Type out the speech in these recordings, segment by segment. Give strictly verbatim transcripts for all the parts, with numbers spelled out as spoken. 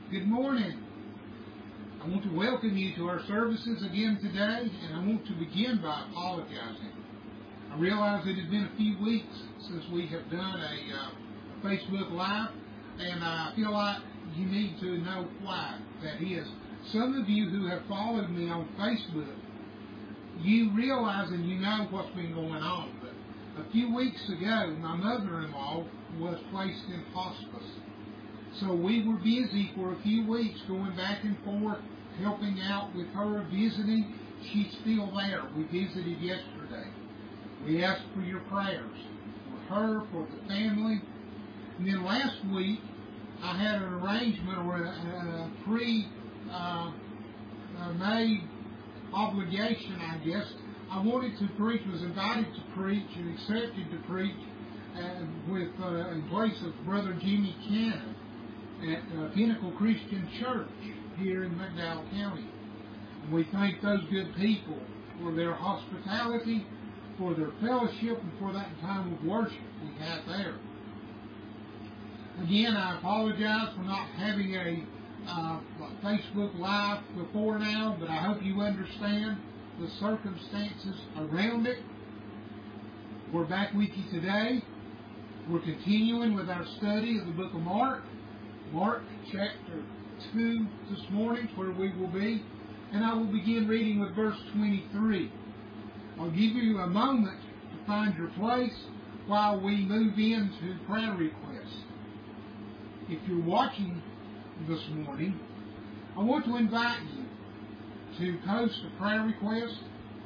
Good morning. I want to welcome you to our services again today, and I want to begin by apologizing. I realize it has been a few weeks since we have done a, uh, a Facebook Live, and I feel like you need to know why that is. Some of you who have followed me on Facebook, you realize and you know what's been going on. But a few weeks ago, my mother-in-law was placed in hospice. So we were busy for a few weeks going back and forth, helping out with her, visiting. She's still there. We visited yesterday. We asked for your prayers for her, for the family. And then last week, I had an arrangement or a, a pre uh, uh, made obligation, I guess. I wanted to preach, was invited to preach and accepted to preach uh, with uh, in place of Brother Jimmy Cannon at uh, Pinnacle Christian Church here in McDowell County. And we thank those good people for their hospitality, for their fellowship, and for that time of worship we had there. Again, I apologize for not having a uh, Facebook Live before now, but I hope you understand the circumstances around it. We're back with you today. We're continuing with our study of the book of Mark. Mark chapter two this morning is where we will be. And I will begin reading with verse twenty-three. I'll give you a moment to find your place while we move into prayer requests. If you're watching this morning, I want to invite you to post a prayer request.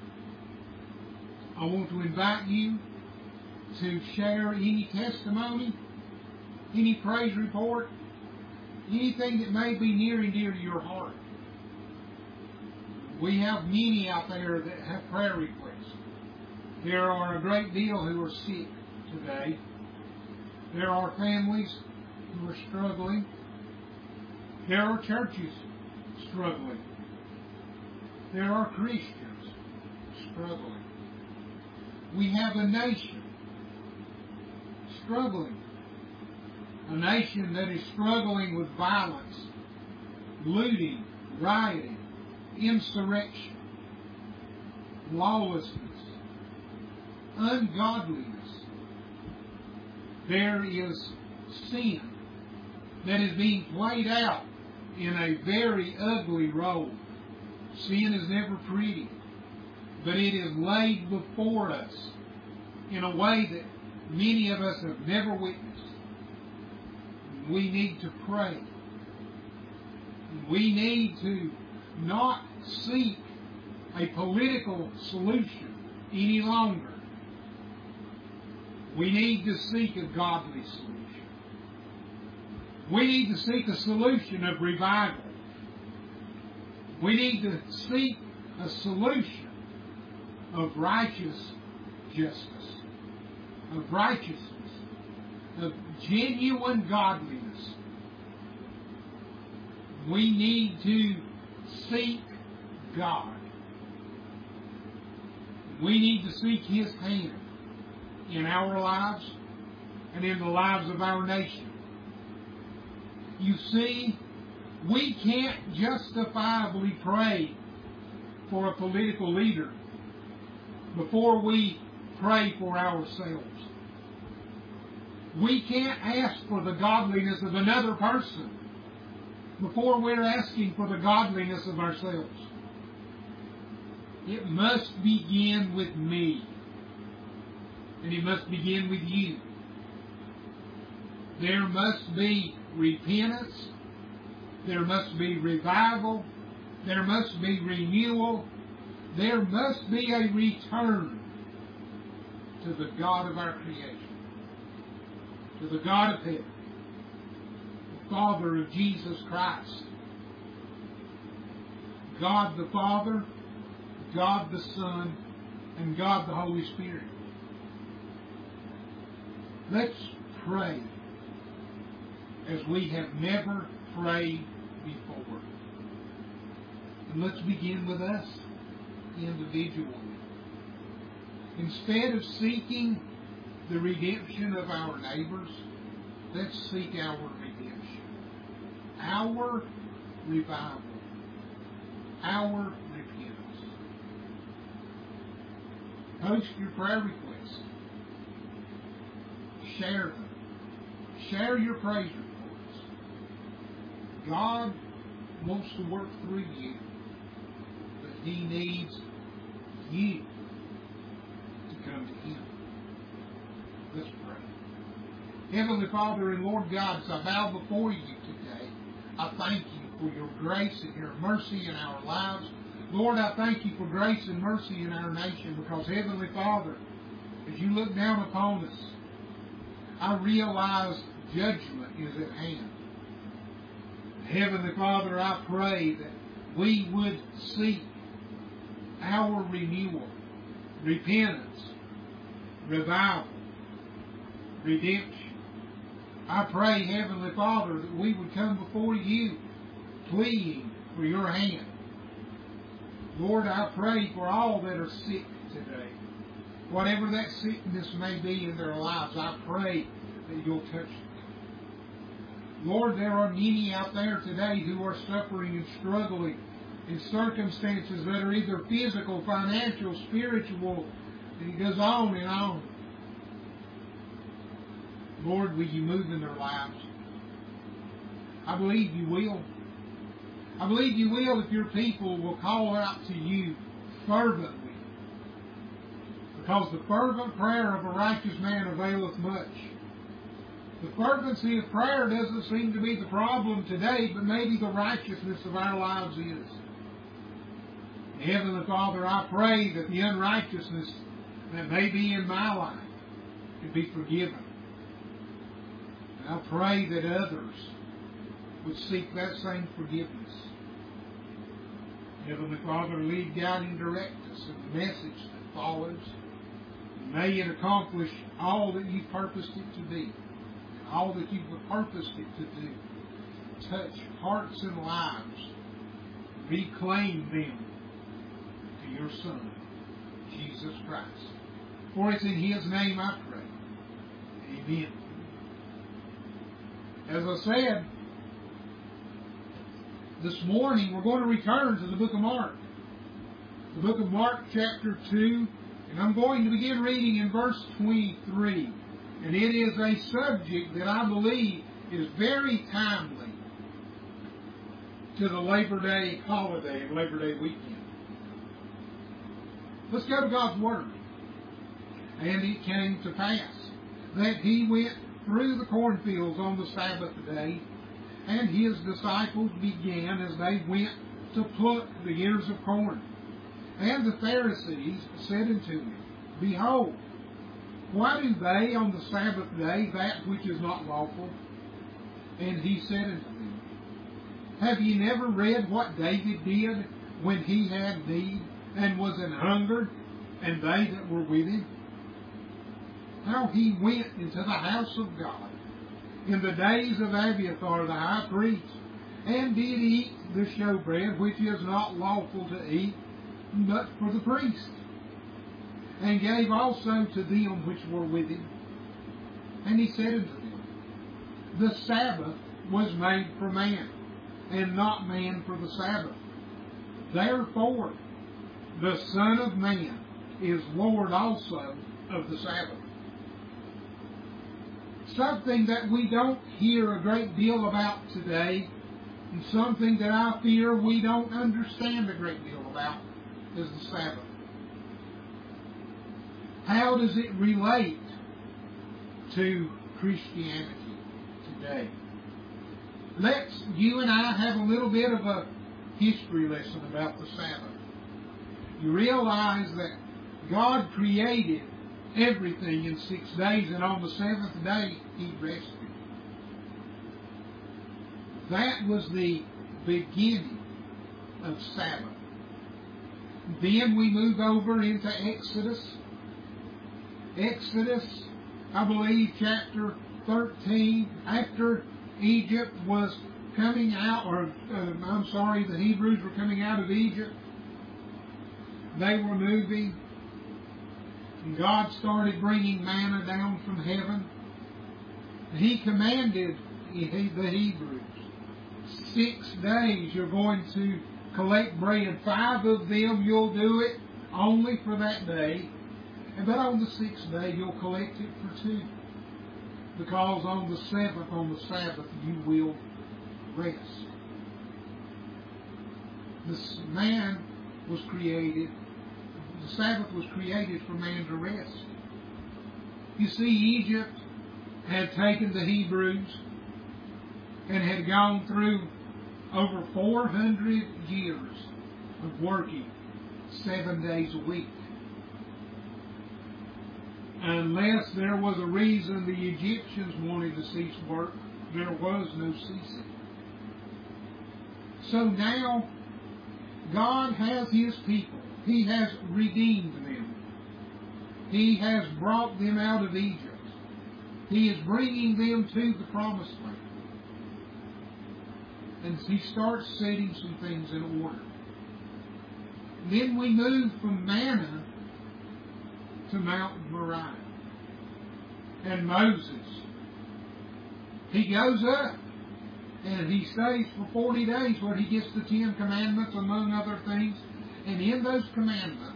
I want to invite you to share any testimony, any praise report, anything that may be near and dear to your heart. We have many out there that have prayer requests. There are a great deal who are sick today. There are families who are struggling. There are churches struggling. There are Christians struggling. We have a nation struggling. A nation that is struggling with violence, looting, rioting, insurrection, lawlessness, ungodliness. There is sin that is being played out in a very ugly role. Sin is never pretty, but it is laid before us in a way that many of us have never witnessed. We need to pray. We need to not seek a political solution any longer. We need to seek a godly solution. We need to seek a solution of revival. We need to seek a solution of righteous justice, of righteousness, of genuine godliness. We need to seek God. We need to seek His hand in our lives and in the lives of our nation. You see, we can't justifiably pray for a political leader before we pray for ourselves. We can't ask for the godliness of another person before we're asking for the godliness of ourselves. It must begin with me. And it must begin with you. There must be repentance. There must be revival. There must be renewal. There must be a return to the God of our creation. To the God of heaven, the Father of Jesus Christ, God the Father, God the Son, and God the Holy Spirit. Let's pray as we have never prayed before. And let's begin with us individually. Instead of seeking the redemption of our neighbors, let's seek our redemption. our revival, our repentance. Post your prayer requests. Share them. Share your praise reports. God wants to work through you, but He needs you to come to Him. Let's pray. Heavenly Father and Lord God, as I bow before you today, I thank you for your grace and your mercy in our lives. Lord, I thank you for grace and mercy in our nation, because, Heavenly Father, as you look down upon us, I realize judgment is at hand. Heavenly Father, I pray that we would seek our renewal, repentance, revival, redemption. I pray, Heavenly Father, that we would come before you pleading for your hand. Lord, I pray for all that are sick today. Whatever that sickness may be in their lives, I pray that you'll touch them. Lord, there are many out there today who are suffering and struggling in circumstances that are either physical, financial, spiritual, and it goes on and on. Lord, will you move in their lives? I believe you will. I believe you will if your people will call out to you fervently. Because the fervent prayer of a righteous man availeth much. The fervency of prayer doesn't seem to be the problem today, but maybe the righteousness of our lives is. Heavenly Father, I pray that the unrighteousness that may be in my life can be forgiven. And I pray that others would seek that same forgiveness. Heavenly Father, lead, guide, and direct us in the message that follows. And may it accomplish all that you've purposed it to be, and all that you've purposed it to do. Touch hearts and lives. Reclaim them to your Son, Jesus Christ. For it's in His name I pray. Amen. As I said, this morning we're going to return to the book of Mark. The book of Mark chapter two, and I'm going to begin reading in verse twenty-three. And it is a subject that I believe is very timely to the Labor Day holiday and Labor Day weekend. Let's go to God's Word. And it came to pass that He went through the cornfields on the Sabbath day, and His disciples began as they went to pluck the ears of corn. And the Pharisees said unto Him, Behold, why do they on the Sabbath day that which is not lawful? And He said unto them, Have ye never read what David did when he had need, and was an hungered, and they that were with him? How he went into the house of God in the days of Abiathar the high priest, and did eat the showbread which is not lawful to eat, but for the priest, and gave also to them which were with him. And He said unto them, The Sabbath was made for man, and not man for the Sabbath. Therefore the Son of Man is Lord also of the Sabbath. Something that we don't hear a great deal about today, and something that I fear we don't understand a great deal about, is the Sabbath. How does it relate to Christianity today? Let's, you and I, have a little bit of a history lesson about the Sabbath. You realize that God created everything in six days, and on the seventh day He rested. That was the beginning of Sabbath. Then we move over into Exodus. Exodus, I believe, chapter thirteen, after Egypt was coming out, or uh, I'm sorry, the Hebrews were coming out of Egypt. They were moving, and God started bringing manna down from heaven. He commanded the Hebrews six days you're going to collect bread. Five of them you'll do it only for that day. And but on the sixth day you'll collect it for two. Because on the seventh, on the Sabbath, you will rest. This man was created, the Sabbath was created for man to rest. You see, Egypt had taken the Hebrews and had gone through over four hundred years of working seven days a week. Unless there was a reason the Egyptians wanted to cease work, there was no ceasing. So now, God has His people. He has redeemed them. He has brought them out of Egypt. He is bringing them to the Promised Land. And He starts setting some things in order. Then we move from manna to Mount Moriah. And Moses, he goes up and he stays for forty days where he gets the Ten Commandments, among other things. And in those commandments,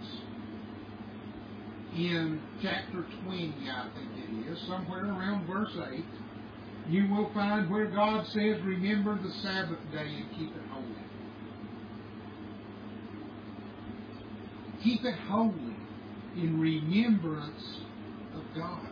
in chapter twenty, I think it is, somewhere around verse eight, you will find where God says, remember the Sabbath day and keep it holy. Keep it holy in remembrance of God.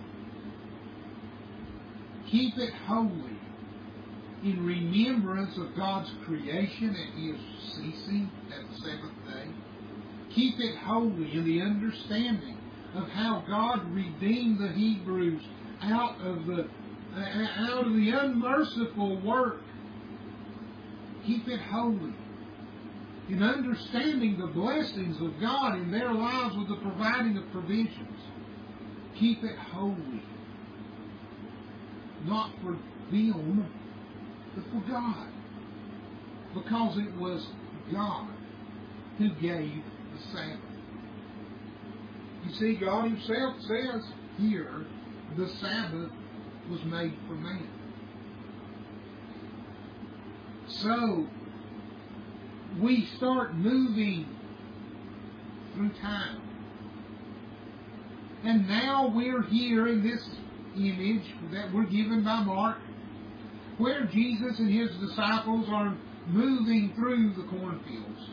Keep it holy in remembrance of God's creation and His ceasing at the seventh day. Keep it holy in the understanding of how God redeemed the Hebrews out of the out of the unmerciful work. Keep it holy in understanding the blessings of God in their lives with the providing of provisions. Keep it holy. Not for them, but for God. Because it was God who gave the Sabbath. You see, God Himself says here, the Sabbath was made for man. So, we start moving through time. And now we're here in this image that we're given by Mark, where Jesus and His disciples are moving through the cornfields.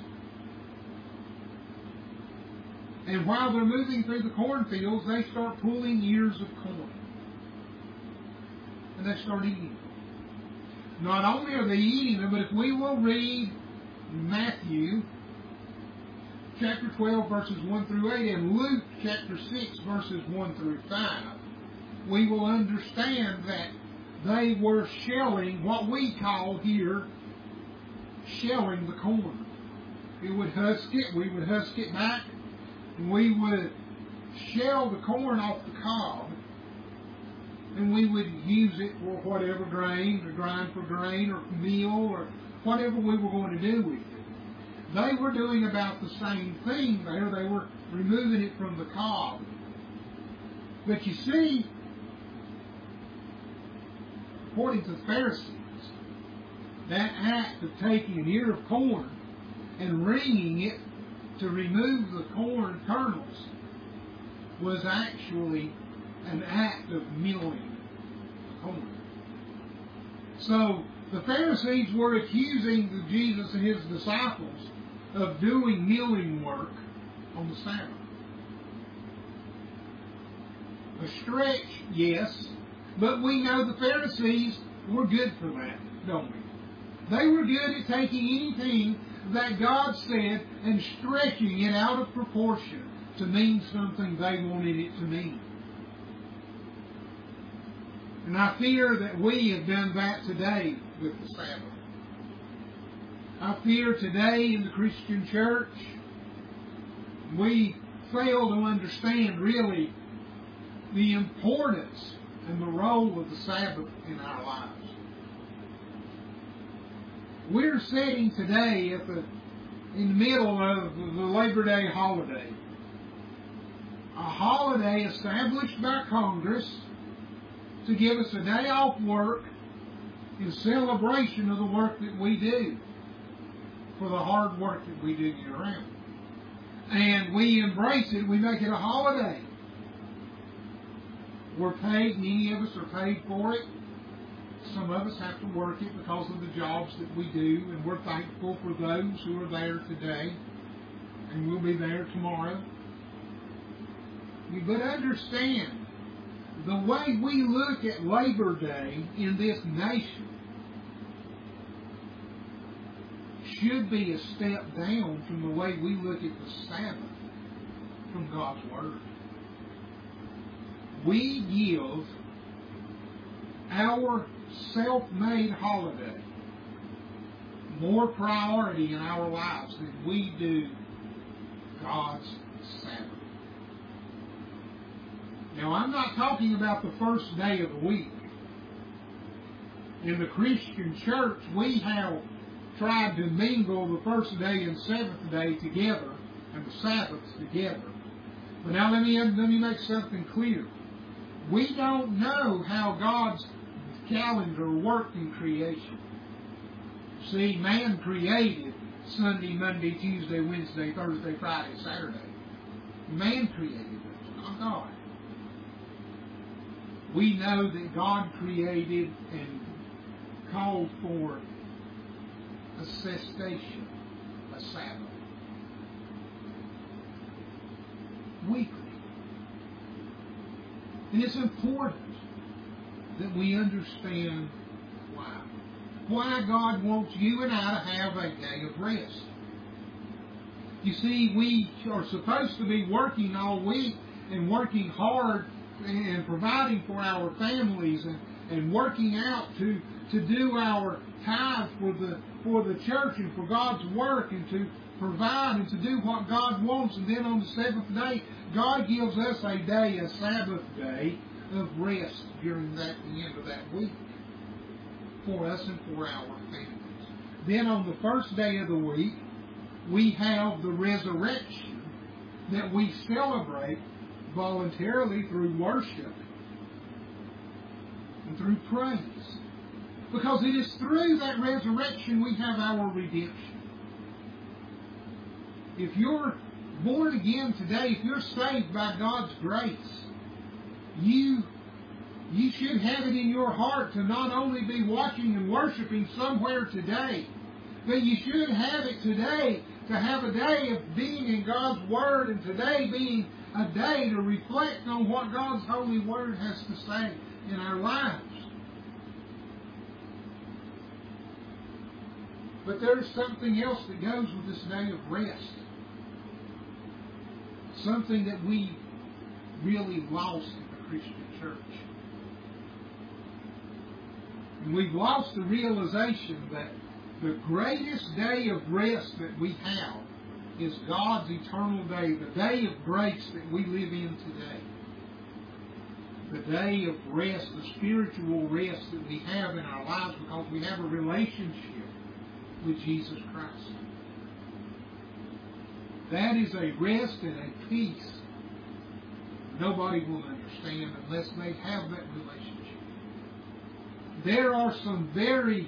And while they're moving through the cornfields, they start pulling ears of corn. And they start eating them. Not only are they eating them, but if we will read Matthew chapter twelve, verses one through eight, and Luke chapter six, verses one through five, we will understand that they were shelling what we call here shelling the corn. We would husk it, we would husk it back, and we would shell the corn off the cob, and we would use it for whatever grain, or grind for grain, or meal, or whatever we were going to do with it. They were doing about the same thing there. They were removing it from the cob. But you see, according to the Pharisees, that act of taking an ear of corn and wringing it to remove the corn kernels was actually an act of milling the corn. So the Pharisees were accusing Jesus and His disciples of doing milling work on the Sabbath. A stretch, yes, but we know the Pharisees were good for that, don't we? They were good at taking anything that God said and stretching it out of proportion to mean something they wanted it to mean. And I fear that we have done that today with the Sabbath. I fear today in the Christian church we fail to understand really the importance and the role of the Sabbath in our lives. We're sitting today at the, in the middle of the Labor Day holiday. A holiday established by Congress to give us a day off work in celebration of the work that we do, for the hard work that we do year round. And we embrace it, we make it a holiday. We're paid, many of us are paid for it. Some of us have to work it because of the jobs that we do, and we're thankful for those who are there today, and we'll be there tomorrow. But understand, the way we look at Labor Day in this nation should be a step down from the way we look at the Sabbath from God's Word. We give our self-made holiday more priority in our lives than we do God's Sabbath. Now, I'm not talking about the first day of the week. In the Christian church, we have tried to mingle the first day and seventh day together, and the Sabbaths together. But now let me, let me make something clear. We don't know how God's calendar worked in creation. See, man created Sunday, Monday, Tuesday, Wednesday, Thursday, Friday, Saturday. Man created those, not God. We know that God created and called for a cessation, a Sabbath, weekly. And it's important that we understand why. Why God wants you and I to have a day of rest. You see, we are supposed to be working all week and working hard and providing for our families and, and working out to, to do our tithe for the for the church and for God's work and to provide and to do what God wants. And then on the seventh day, God gives us a day, a Sabbath day of rest during that the end of that week for us and for our families. Then on the first day of the week, we have the resurrection that we celebrate voluntarily through worship and through praise. Because it is through that resurrection we have our redemption. If you're born again today, if you're saved by God's grace, you, you should have it in your heart to not only be watching and worshiping somewhere today, but you should have it today to have a day of being in God's Word, and today being a day to reflect on what God's holy Word has to say in our lives. But there's something else that goes with this day of rest. Something that we really lost in the Christian church. And we've lost the realization that the greatest day of rest that we have is God's eternal day, the day of grace that we live in today. The day of rest, the spiritual rest that we have in our lives because we have a relationship with Jesus Christ. That is a rest and a peace nobody will understand unless they have that relationship. There are some very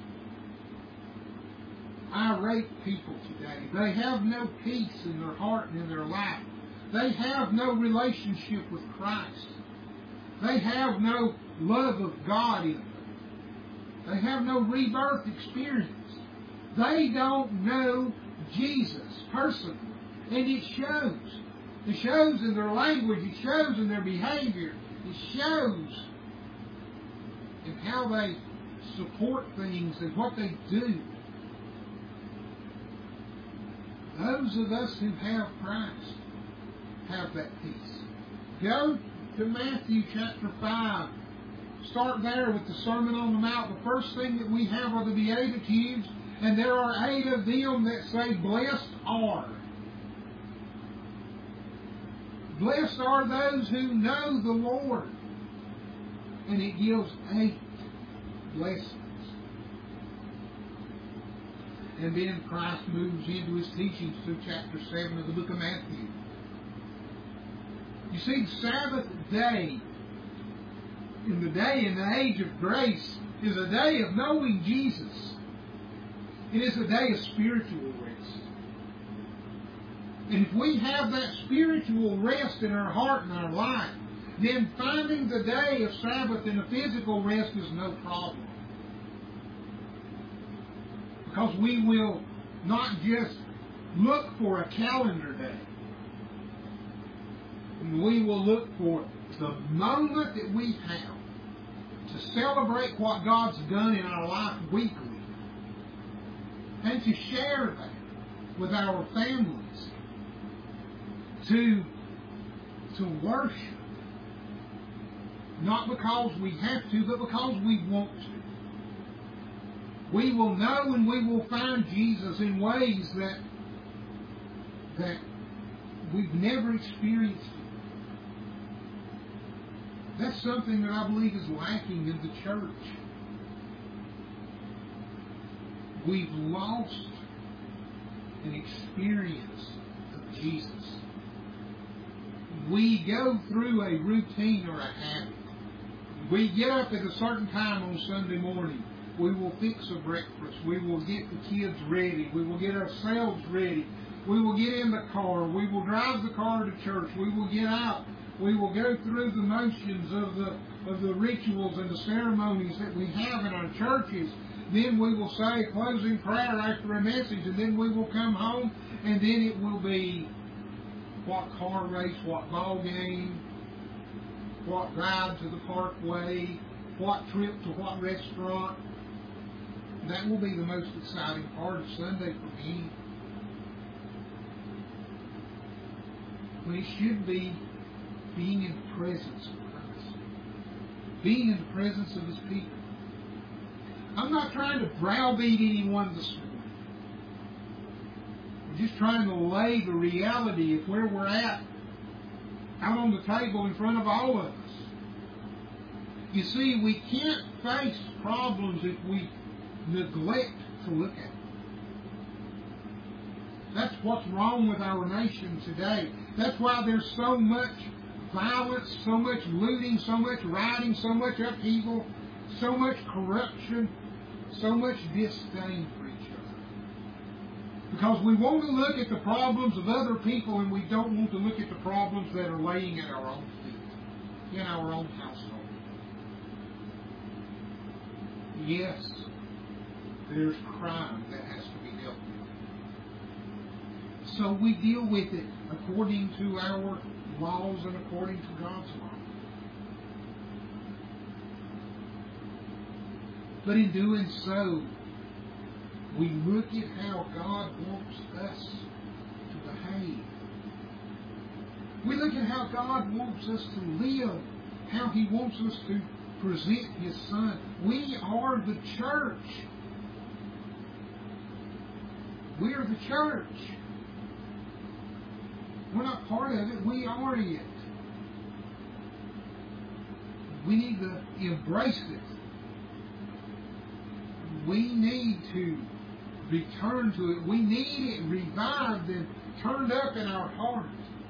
irate people today. They have no peace in their heart and in their life. They have no relationship with Christ. They have no love of God in them. They have no rebirth experience. They don't know Jesus personally. And it shows. It shows in their language. It shows in their behavior. It shows in how they support things and what they do. Those of us who have Christ have that peace. Go to Matthew chapter five. Start there with the Sermon on the Mount. The first thing that we have are the Beatitudes, and there are eight of them that say, blessed are. Blessed are those who know the Lord. And it gives eight blessings. And then Christ moves into His teachings through chapter seven of the book of Matthew. You see, the Sabbath day, in the day and the age of grace, is a day of knowing Jesus. It is a day of spiritual rest. And if we have that spiritual rest in our heart and our life, then finding the day of Sabbath and a physical rest is no problem. Because we will not just look for a calendar day. We will look for the moment that we have to celebrate what God's done in our life weekly and to share that with our families, to, to worship, not because we have to, but because we want to. We will know and we will find Jesus in ways that, that we've never experienced. That's something that I believe is lacking in the church. We've lost an experience of Jesus. We go through a routine or a habit. We get up at a certain time on Sunday morning. We will fix a breakfast. We will get the kids ready. We will get ourselves ready. We will get in the car. We will drive the car to church. We will get out. We will go through the motions of the of the rituals and the ceremonies that we have in our churches. Then we will say a closing prayer after a message, and then we will come home, and then it will be what car race, what ball game, what ride to the parkway, what trip to what restaurant. That will be the most exciting part of Sunday for me. When it should be being in the presence of Christ. Being in the presence of His people. I'm not trying to browbeat anyone this morning. I'm just trying to lay the reality of where we're at out on the table in front of all of us. You see, we can't face problems if we neglect to look at them. That's what's wrong with our nation today. That's why there's so much violence, so much looting, so much rioting, so much upheaval, so much corruption, so much disdain for each other. Because we want to look at the problems of other people and we don't want to look at the problems that are laying at our own feet, in our own household. Yes, there's crime that has to be dealt with. So we deal with it according to our laws and according to God's law. But in doing so, we look at how God wants us to behave. We look at how God wants us to live, how He wants us to present His Son. We are the church. We are the church. We're not part of it. We are it. We need to embrace it. We need to return to it. We need it revived and turned up in our hearts.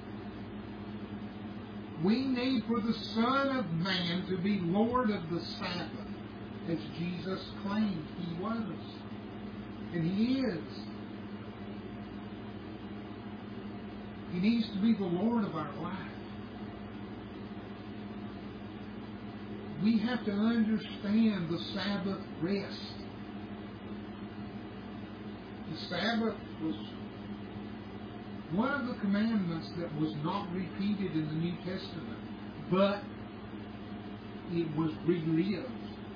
We need for the Son of Man to be Lord of the Sabbath, as Jesus claimed He was. And He is. He needs to be the Lord of our life. We have to understand the Sabbath rest. The Sabbath was one of the commandments that was not repeated in the New Testament, but it was relived.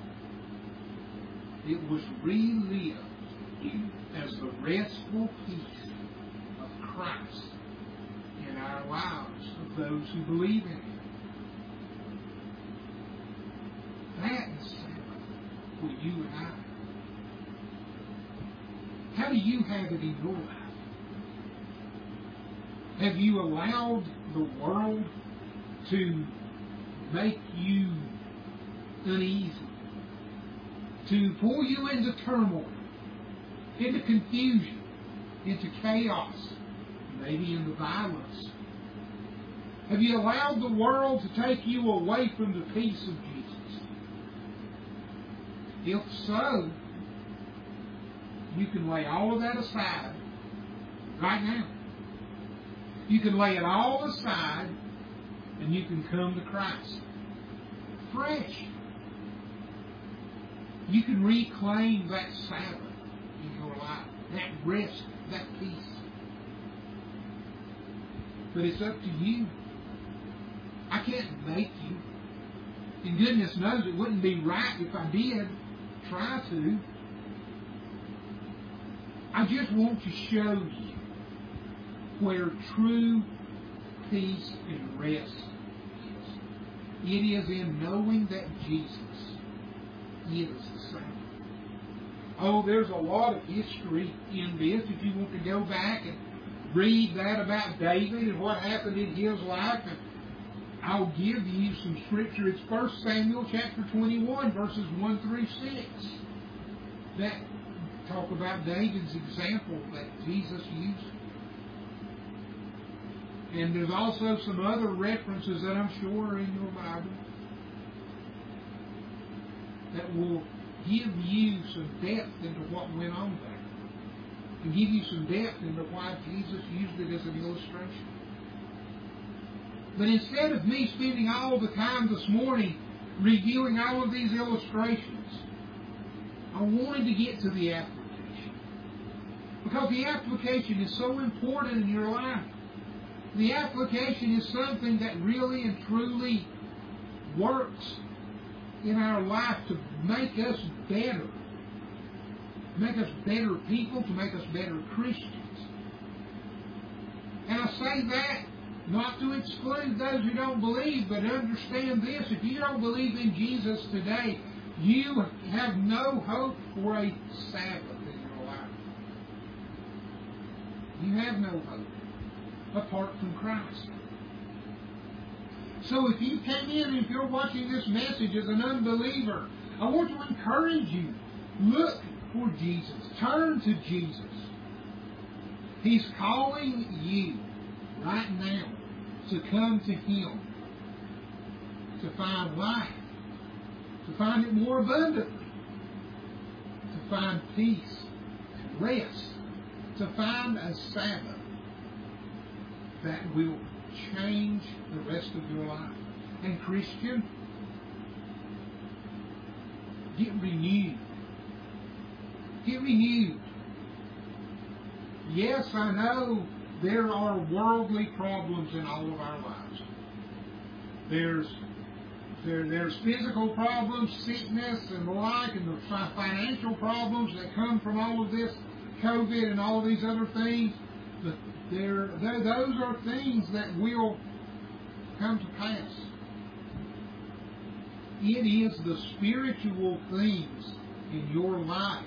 It was relived as the restful peace of Christ in our lives of those who believe in Him. That is Sabbath for you and I. How do you have it in your life? Have you allowed the world to make you uneasy? To pull you into turmoil, into confusion, into chaos, maybe into violence? Have you allowed the world to take you away from the peace of Jesus? If so, you can lay all of that aside right now. You can lay it all aside and you can come to Christ. Fresh. You can reclaim that Sabbath in your life, that rest, that peace. But it's up to you. I can't make you. And goodness knows it wouldn't be right if I did try to. I just want to show you where true peace and rest is. It is in knowing that Jesus is the Sabbath. Oh, there's a lot of history in this. If you want to go back and read that about David and what happened in his life, and I'll give you some scripture. It's First Samuel chapter twenty-one, verses one through six. That talk about David's example that Jesus used. And there's also some other references that I'm sure are in your Bible that will give you some depth into what went on there. And give you some depth into why Jesus used it as an illustration. But instead of me spending all the time this morning reviewing all of these illustrations, I wanted to get to the application. Because the application is so important in your life. The application is something that really and truly works in our life to make us better. To make us better people, to make us better Christians. And I say that not to exclude those who don't believe, but understand this. If you don't believe in Jesus today, you have no hope for a Sabbath in your life. You have no hope apart from Christ. So if you came in, if you're watching this message as an unbeliever, I want to encourage you. Look for Jesus. Turn to Jesus. He's calling you right now to come to Him, to find life, to find it more abundantly, to find peace and rest, to find a Sabbath that will change the rest of your life. And Christian, get renewed. Get renewed. Yes, I know there are worldly problems in all of our lives. There's there, there's physical problems, sickness and the like, and the financial problems that come from all of this COVID and all of these other things. But there, there, those are things that will come to pass. It is the spiritual things in your life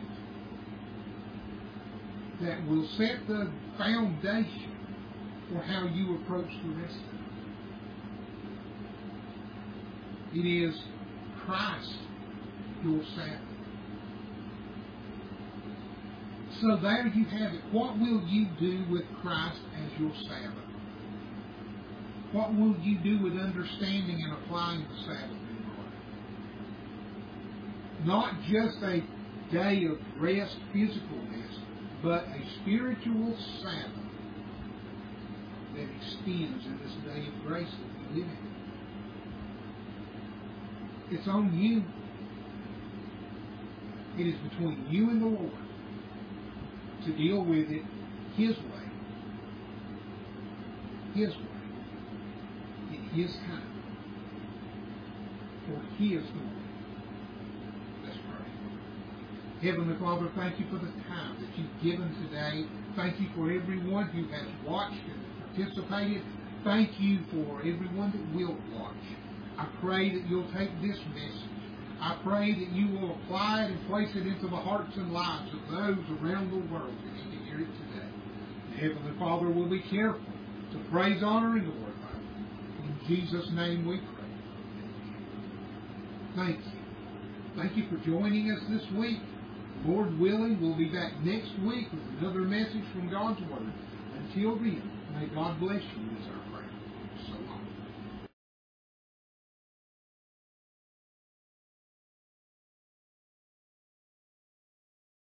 that will set the foundation for how you approach the rest of it. It is Christ, your Sabbath. So there you have it. What will you do with Christ as your Sabbath? What will you do with understanding and applying the Sabbath in your life? Not just a day of rest, physical rest, but a spiritual Sabbath that extends in this day of grace that we live in. It's on you. It is between you and the Lord to deal with it His way. His way. In His time. For His glory. Let's pray. Heavenly Father, thank you for the time that you've given today. Thank you for everyone who has watched and participated. Thank you for everyone that will watch. I pray that you'll take this message. I pray that you will apply it and place it into the hearts and lives of those around the world that need to hear it today. And Heavenly Father, will be careful to praise, honor, and glorify you. In Jesus' name we pray. Thank you. Thank you for joining us this week. Lord willing, we'll be back next week with another message from God's Word. Until then, may God bless you as our